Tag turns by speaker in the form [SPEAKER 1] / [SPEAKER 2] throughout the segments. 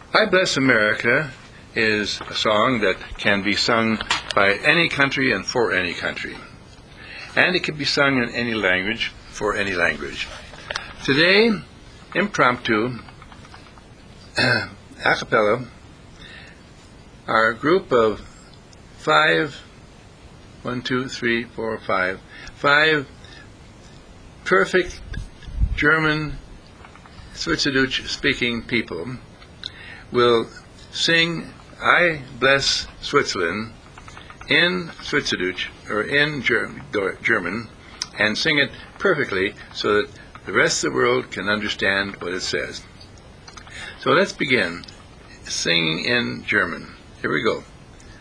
[SPEAKER 1] I Bless America is a song that can be sung by any country and for any country. And it can be sung in any language for any language. Today, impromptu, a cappella, our group of five perfect German Schweizerdeutsch speaking people will sing I Bless Switzerland in Schweizerdeutsch or in German and sing it perfectly so that the rest of the world can understand what it says. So let's begin singing in German. Here we go.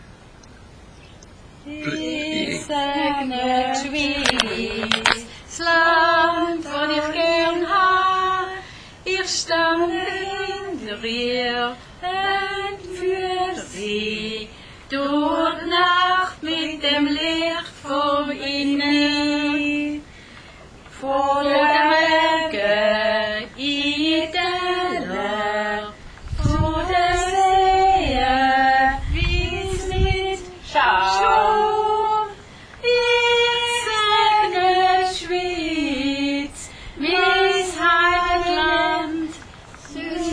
[SPEAKER 2] Ich segne Schweiz, das Land, das ich gern hab. Ich stand hinter ihr und für sie durch die Nacht mit dem Licht vom Innen. Vor der Berge, in der Täler, vor der See, wie's mit Schau. Ich segne Schweiz, mis Heimatland. Ich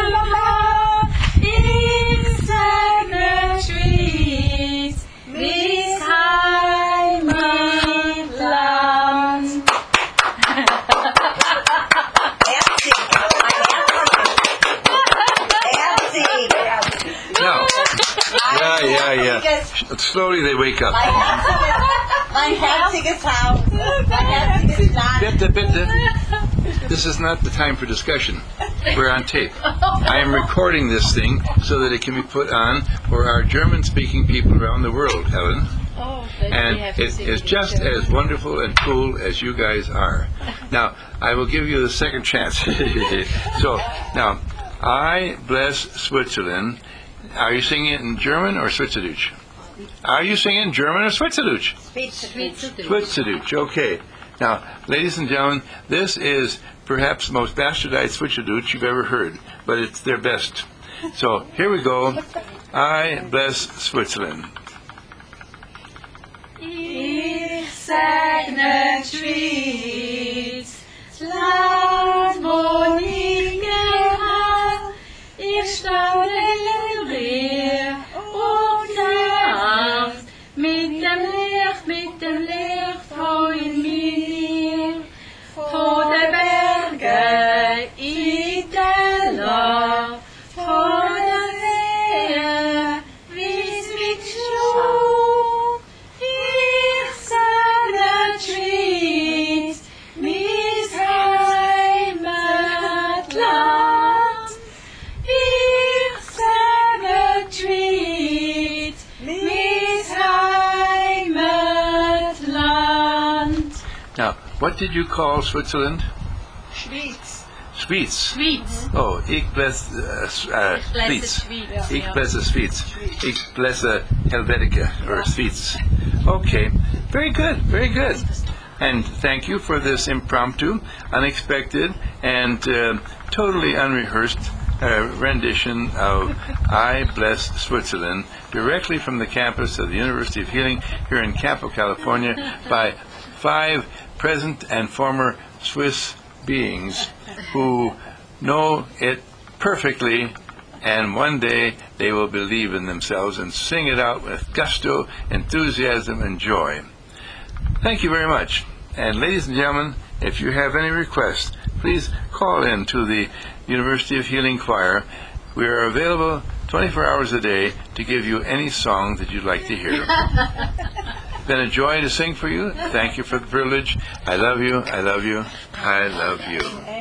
[SPEAKER 2] segne Schweiz, mis Heimatland.
[SPEAKER 1] Now, yeah. Slowly they wake up.
[SPEAKER 3] Mein herziges Haus, mein herziges Land.
[SPEAKER 1] Bitte. This is not the time for discussion. We're on tape. I am recording this thing so that it can be put on for our German-speaking people around the world, Helen. And it is just as wonderful and cool as you guys are. Now, I will give you the second chance. So, now, I Bless Switzerland. Are you singing it in German or Schweizerdeutsch? Are you singing in German or Schweizerdeutsch? Schweizerdeutsch, okay. Now, ladies and gentlemen, this is perhaps the most bastardized Schweizerdeutsch you've ever heard, but it's their best. So, here we go. I Bless Switzerland.
[SPEAKER 2] Ich segne Schweiz, das Land, wo ich gern hab. Ich stand in ihr und Nacht mit dem Licht von mir. Vor der Berge, in Täler, vor der See, wie's mit Schuh. Ich segne Schweiz, mis Heimatland. Ich segne Schweiz, mis Heimatland.
[SPEAKER 1] Now, what did you call Switzerland?
[SPEAKER 3] Schweiz.
[SPEAKER 1] Schweiz. Oh, ich bless Schweiz. Ich blesse Schweiz. Ich blesse Helvetica, or Schweiz. Okay, very good. And thank you for this impromptu, unexpected, and totally unrehearsed rendition of I Bless Switzerland, directly from the campus of the University of Healing here in Campo, California, by 5 present and former Swiss beings who know it perfectly, and one day they will believe in themselves and sing it out with gusto, enthusiasm, and joy. Thank you very much. And ladies and gentlemen, if you have any requests, please call in to the University of Healing Choir. We are available 24 hours a day to give you any song that you'd like to hear. Been a joy to sing for you. Thank you for the privilege. I love you. I love you. I love you.